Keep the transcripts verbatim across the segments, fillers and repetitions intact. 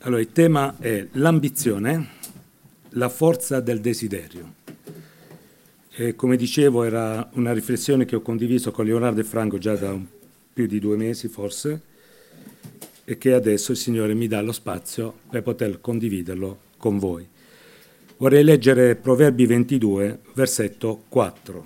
Allora, il tema è l'ambizione, la forza del desiderio. E come dicevo, era una riflessione che ho condiviso con Leonardo e Franco già da un, più di due mesi forse, e che adesso il Signore mi dà lo spazio per poter condividerlo con voi. Vorrei leggere Proverbi ventidue, versetto quattro.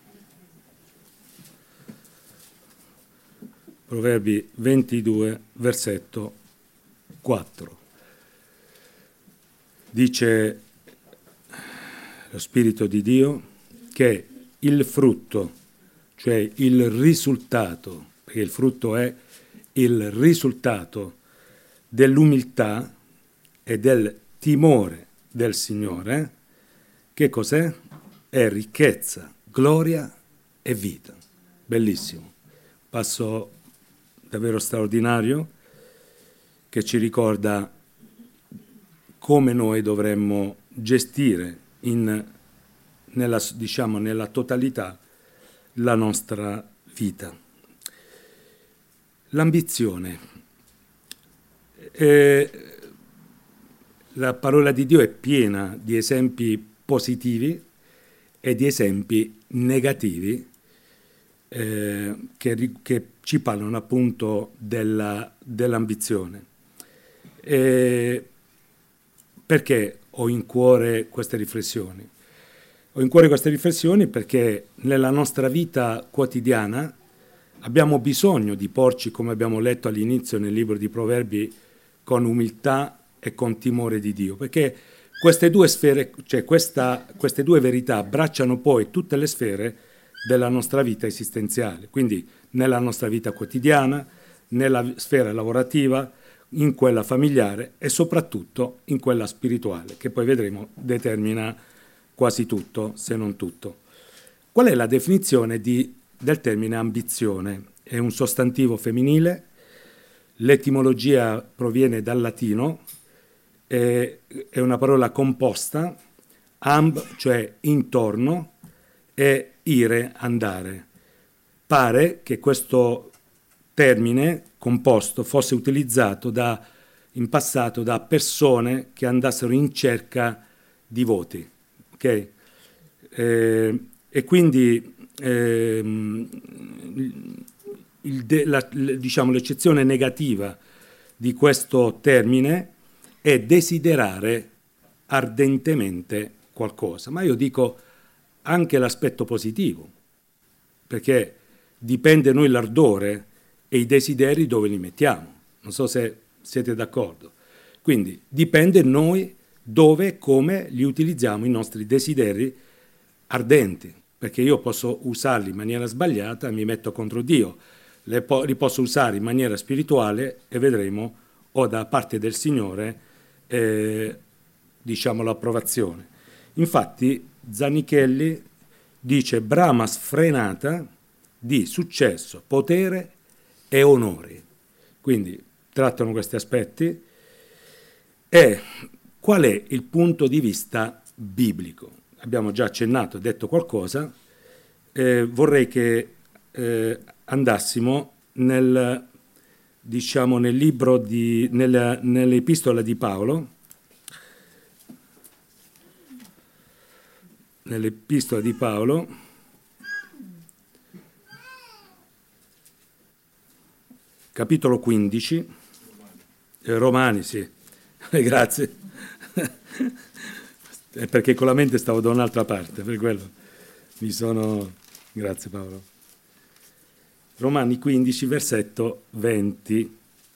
Proverbi ventidue, versetto quattro. Dice lo Spirito di Dio che il frutto, cioè il risultato, perché il frutto è il risultato dell'umiltà e del timore del Signore, che cos'è? È ricchezza, gloria e vita. Bellissimo. Passo davvero straordinario che ci ricorda come noi dovremmo gestire in, nella, diciamo, nella totalità la nostra vita. L'ambizione. Eh, la parola di Dio è piena di esempi positivi e di esempi negativi eh, che, che ci parlano appunto della, dell'ambizione. E perché ho in cuore queste riflessioni? Ho in cuore queste riflessioni perché nella nostra vita quotidiana abbiamo bisogno di porci, come abbiamo letto all'inizio nel libro di Proverbi, con umiltà e con timore di Dio, perché queste due sfere, cioè questa, queste due verità abbracciano poi tutte le sfere della nostra vita esistenziale, quindi nella nostra vita quotidiana, nella sfera lavorativa, in quella familiare e soprattutto in quella spirituale, che poi vedremo determina quasi tutto, se non tutto. Qual è la definizione di, del termine ambizione? È un sostantivo femminile, l'etimologia proviene dal latino, è, è una parola composta, amb, cioè intorno, e ire, andare. Pare che questo termine composto fosse utilizzato da, in passato da persone che andassero in cerca di voti, ok? Eh, e quindi eh, il de, la, diciamo, l'eccezione negativa di questo termine è desiderare ardentemente qualcosa, ma io dico anche l'aspetto positivo, perché dipende noi l'ardore e i desideri dove li mettiamo. Non so se siete d'accordo. Quindi dipende noi dove e come li utilizziamo i nostri desideri ardenti, perché io posso usarli in maniera sbagliata e mi metto contro Dio, le po- li posso usare in maniera spirituale e vedremo o da parte del Signore eh, diciamo l'approvazione. Infatti Zanichelli dice brama sfrenata di successo, potere e onori. Quindi trattano questi aspetti. E qual è il punto di vista biblico? Abbiamo già accennato, detto qualcosa. Eh, vorrei che eh, andassimo nel, diciamo, nel libro di, nella, nell'epistola di Paolo, nell'epistola di Paolo, capitolo quindici, eh, Romani, sì, grazie, è perché con la mente stavo da un'altra parte, per quello mi sono, grazie Paolo. Romani quindici, versetto venti.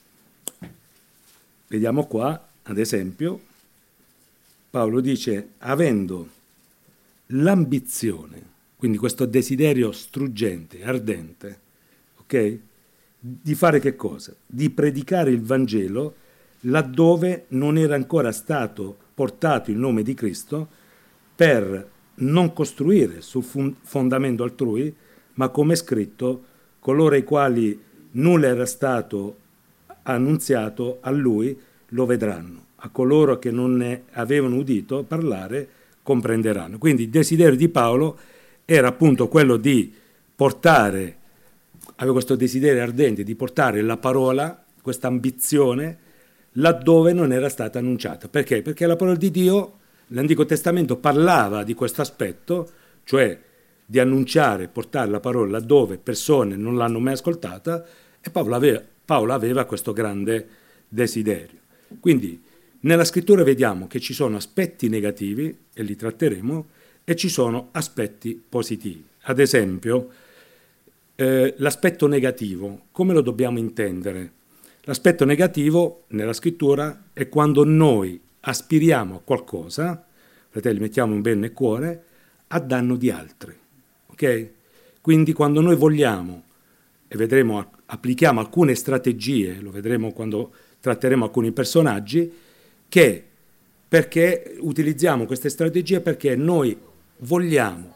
Vediamo qua, ad esempio, Paolo dice, avendo l'ambizione, quindi questo desiderio struggente, ardente, ok? Di fare che cosa? Di predicare il Vangelo laddove non era ancora stato portato il nome di Cristo, per non costruire sul fondamento altrui, ma come è scritto, coloro ai quali nulla era stato annunziato a lui lo vedranno, a coloro che non ne avevano udito parlare comprenderanno. Quindi il desiderio di Paolo era appunto quello di portare, aveva questo desiderio ardente di portare la parola, questa ambizione laddove non era stata annunciata. Perché? Perché la parola di Dio, l'Antico Testamento parlava di questo aspetto, cioè di annunciare, portare la parola laddove persone non l'hanno mai ascoltata, e Paolo aveva, Paolo aveva questo grande desiderio. Quindi nella scrittura vediamo che ci sono aspetti negativi, e li tratteremo, e ci sono aspetti positivi. Ad esempio, eh, l'aspetto negativo, come lo dobbiamo intendere? L'aspetto negativo nella scrittura è quando noi aspiriamo a qualcosa, fratelli, mettiamo un bene nel cuore, a danno di altri. Ok? Quindi quando noi vogliamo, e vedremo, applichiamo alcune strategie, lo vedremo quando tratteremo alcuni personaggi, che perché utilizziamo queste strategie perché noi vogliamo,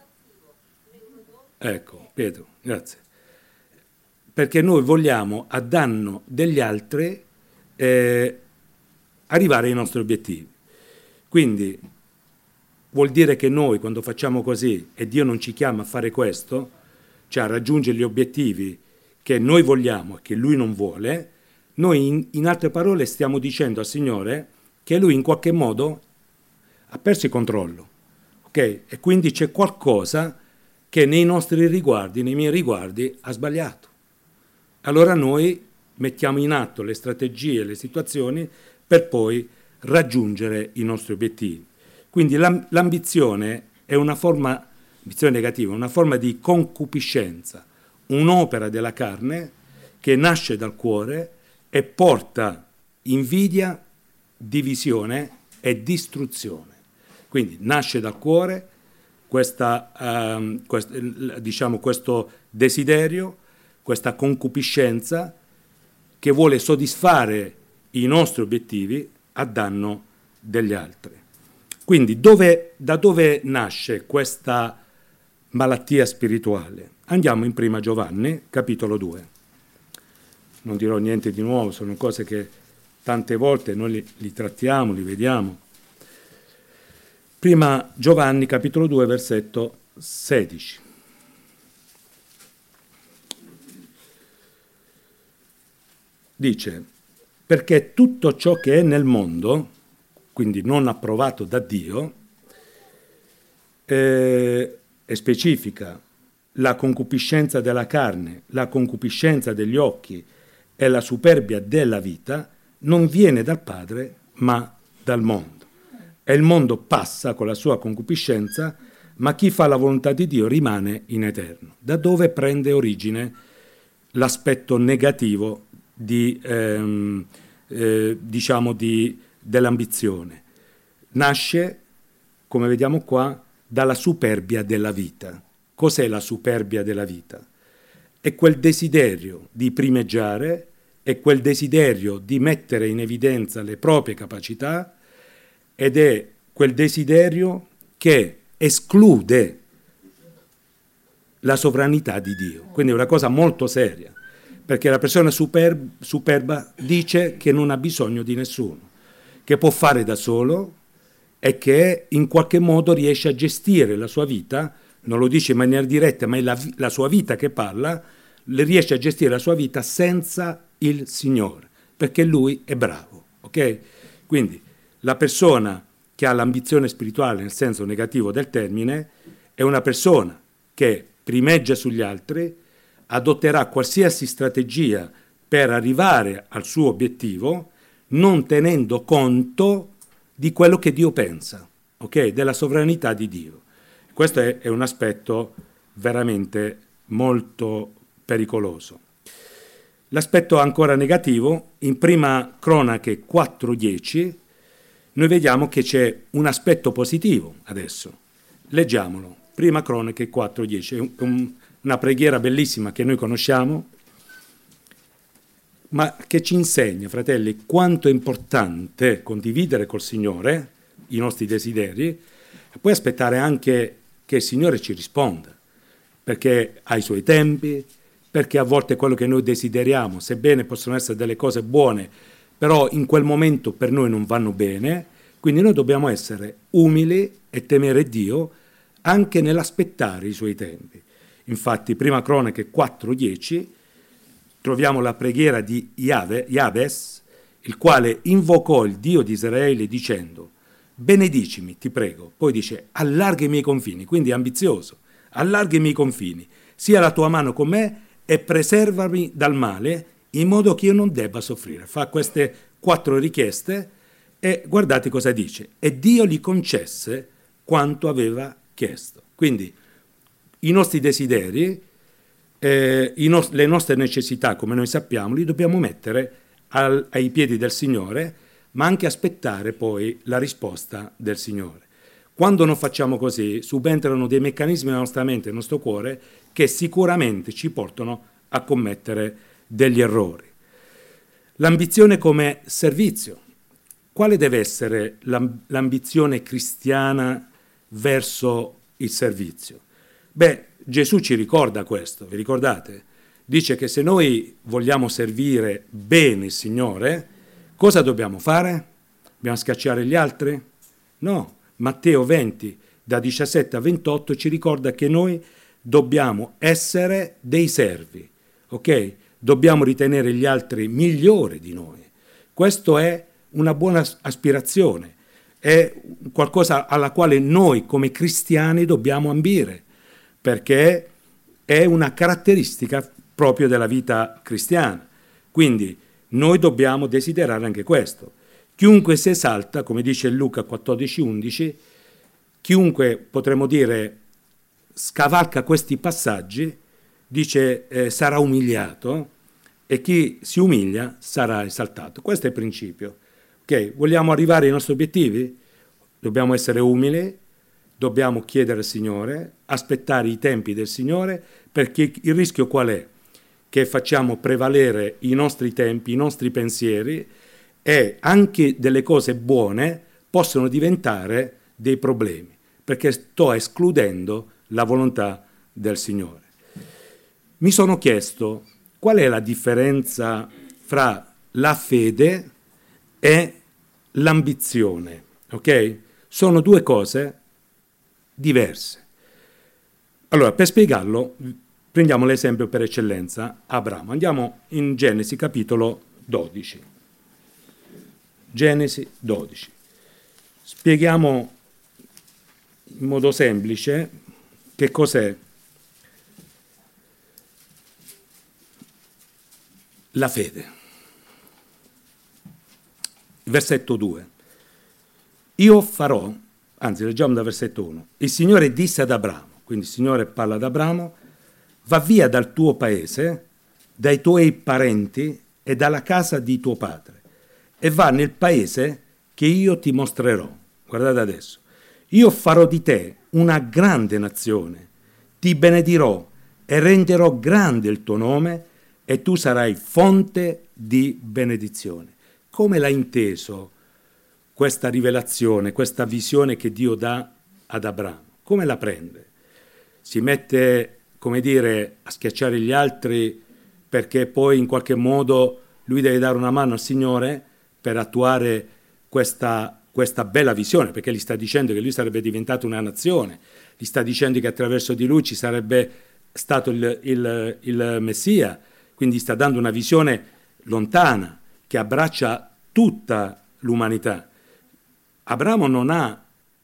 ecco, Pietro, grazie, perché noi vogliamo a danno degli altri eh, arrivare ai nostri obiettivi. Quindi vuol dire che noi quando facciamo così e Dio non ci chiama a fare questo, cioè a raggiungere gli obiettivi che noi vogliamo e che Lui non vuole, noi in, in altre parole stiamo dicendo al Signore che Lui in qualche modo ha perso il controllo, ok? E quindi c'è qualcosa che nei nostri riguardi, nei miei riguardi, ha sbagliato. Allora noi mettiamo in atto le strategie, le situazioni per poi raggiungere i nostri obiettivi. Quindi l'ambizione è una forma, ambizione negativa, una forma di concupiscenza, un'opera della carne che nasce dal cuore e porta invidia, divisione e distruzione. Quindi nasce dal cuore questa, um, quest, diciamo, questo desiderio, questa concupiscenza che vuole soddisfare i nostri obiettivi a danno degli altri. Quindi dove, da dove nasce questa malattia spirituale? Andiamo in Prima Giovanni, capitolo due. Non dirò niente di nuovo, sono cose che tante volte noi li, li trattiamo, li vediamo. Prima Giovanni, capitolo due, versetto sedici. Dice, perché tutto ciò che è nel mondo, quindi non approvato da Dio, eh, e specifica la concupiscenza della carne, la concupiscenza degli occhi e la superbia della vita, non viene dal Padre, ma dal mondo. E il mondo passa con la sua concupiscenza, ma chi fa la volontà di Dio rimane in eterno. Da dove prende origine l'aspetto negativo di, ehm, eh, diciamo, di, dell'ambizione? Nasce, come vediamo qua, dalla superbia della vita. Cos'è la superbia della vita? È quel desiderio di primeggiare, è quel desiderio di mettere in evidenza le proprie capacità ed è quel desiderio che esclude la sovranità di Dio. Quindi è una cosa molto seria, perché la persona superb, superba dice che non ha bisogno di nessuno, che può fare da solo e che in qualche modo riesce a gestire la sua vita, non lo dice in maniera diretta, ma è la, la sua vita che parla, le riesce a gestire la sua vita senza il Signore, perché Lui è bravo, ok? Quindi la persona che ha l'ambizione spirituale nel senso negativo del termine è una persona che primeggia sugli altri, adotterà qualsiasi strategia per arrivare al suo obiettivo, non tenendo conto di quello che Dio pensa, ok? Della sovranità di Dio. Questo è, è un aspetto veramente molto pericoloso. L'aspetto ancora negativo, in Prima Cronache quattro dieci, noi vediamo che c'è un aspetto positivo adesso. Leggiamolo, Prima Cronache quattro dieci, è un, un, una preghiera bellissima che noi conosciamo, ma che ci insegna, fratelli, quanto è importante condividere col Signore i nostri desideri e poi aspettare anche che il Signore ci risponda, perché ha i suoi tempi, perché a volte quello che noi desideriamo, sebbene possono essere delle cose buone, però in quel momento per noi non vanno bene, quindi noi dobbiamo essere umili e temere Dio anche nell'aspettare i suoi tempi. Infatti, Prima Cronache quattro dieci, troviamo la preghiera di Jabes, il quale invocò il Dio di Israele dicendo: benedicimi, ti prego. Poi dice: allarga i miei confini, quindi è ambizioso, allarga i miei confini, sia la tua mano con me e preservami dal male, in modo che io non debba soffrire. Fa queste quattro richieste e guardate cosa dice: e Dio gli concesse quanto aveva chiesto. Quindi i nostri desideri, eh, i no- le nostre necessità, come noi sappiamo, li dobbiamo mettere al- ai piedi del Signore, ma anche aspettare poi la risposta del Signore. Quando non facciamo così, subentrano dei meccanismi nella nostra mente e nel nostro cuore che sicuramente ci portano a commettere degli errori. L'ambizione come servizio. Quale deve essere l'am- l'ambizione cristiana verso il servizio? Beh, Gesù ci ricorda questo, vi ricordate? Dice che se noi vogliamo servire bene il Signore, cosa dobbiamo fare? Dobbiamo scacciare gli altri? No. Matteo venti, da diciassette a ventotto, ci ricorda che noi dobbiamo essere dei servi, ok? Dobbiamo ritenere gli altri migliori di noi. Questo è una buona aspirazione, è qualcosa alla quale noi come cristiani dobbiamo ambire, perché è una caratteristica proprio della vita cristiana. Quindi noi dobbiamo desiderare anche questo. Chiunque si esalta, come dice Luca quattordici undici, chiunque, potremmo dire, scavalca questi passaggi, dice eh, sarà umiliato, e chi si umilia sarà esaltato. Questo è il principio. Ok, vogliamo arrivare ai nostri obiettivi? Dobbiamo essere umili, dobbiamo chiedere al Signore, aspettare i tempi del Signore, perché il rischio qual è? Che facciamo prevalere i nostri tempi, i nostri pensieri, e anche delle cose buone possono diventare dei problemi, perché sto escludendo la volontà del Signore. Mi sono chiesto qual è la differenza fra la fede e l'ambizione, ok? Sono due cose diverse. Allora, per spiegarlo, prendiamo l'esempio per eccellenza, Abramo. Andiamo in Genesi capitolo dodici. Genesi dodici. Spieghiamo in modo semplice che cos'è la fede. Versetto due. Io farò, anzi leggiamo dal versetto uno, il Signore disse ad Abramo, quindi il Signore parla ad Abramo: va via dal tuo paese, dai tuoi parenti e dalla casa di tuo padre, e va nel paese che io ti mostrerò. Guardate adesso. Io farò di te una grande nazione, ti benedirò e renderò grande il tuo nome, e tu sarai fonte di benedizione. Come l'ha inteso questa rivelazione, questa visione che Dio dà ad Abramo? Come la prende? Si mette, come dire, a schiacciare gli altri perché poi in qualche modo lui deve dare una mano al Signore per attuare questa, questa bella visione, perché gli sta dicendo che lui sarebbe diventato una nazione, gli sta dicendo che attraverso di lui ci sarebbe stato il, il, il Messia, quindi sta dando una visione lontana che abbraccia tutta l'umanità. Abramo non ha,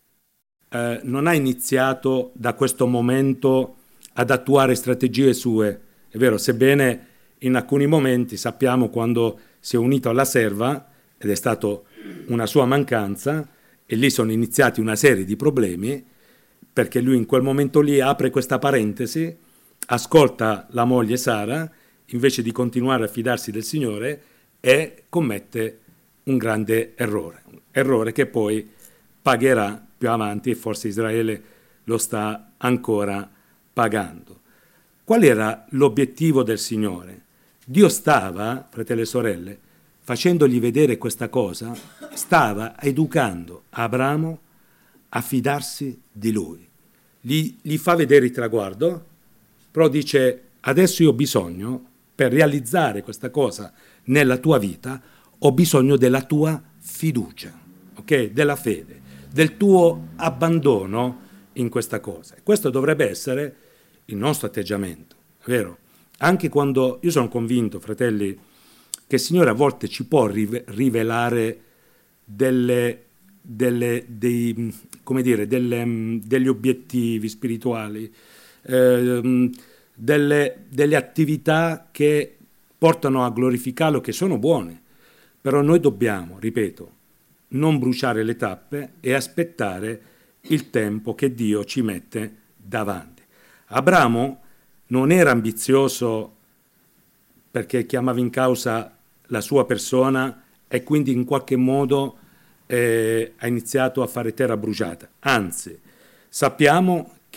eh, non ha iniziato da questo momento ad attuare strategie sue, è vero, sebbene in alcuni momenti sappiamo quando si è unito alla serva, ed è stato una sua mancanza, e lì sono iniziati una serie di problemi, perché lui in quel momento lì apre questa parentesi, ascolta la moglie Sara, invece di continuare a fidarsi del Signore, e commette un grande errore, un errore che poi pagherà più avanti, e forse Israele lo sta ancora pagando. Qual era l'obiettivo del Signore? Dio stava, fratelli e sorelle, facendogli vedere questa cosa, stava educando Abramo a fidarsi di lui. Gli, gli fa vedere il traguardo, però dice: adesso io ho bisogno, per realizzare questa cosa nella tua vita, ho bisogno della tua fiducia, ok? Della fede, del tuo abbandono in questa cosa. Questo dovrebbe essere il nostro atteggiamento, vero? Anche quando io sono convinto, fratelli, che il Signore a volte ci può rive- rivelare delle, delle, dei, come dire, delle, degli obiettivi spirituali, ehm, delle, delle attività che portano a glorificarlo, che sono buone, però noi dobbiamo, ripeto, non bruciare le tappe e aspettare il tempo che Dio ci mette davanti. Abramo non era ambizioso perché chiamava in causa la sua persona e quindi in qualche modo eh, ha iniziato a fare terra bruciata. Anzi, sappiamo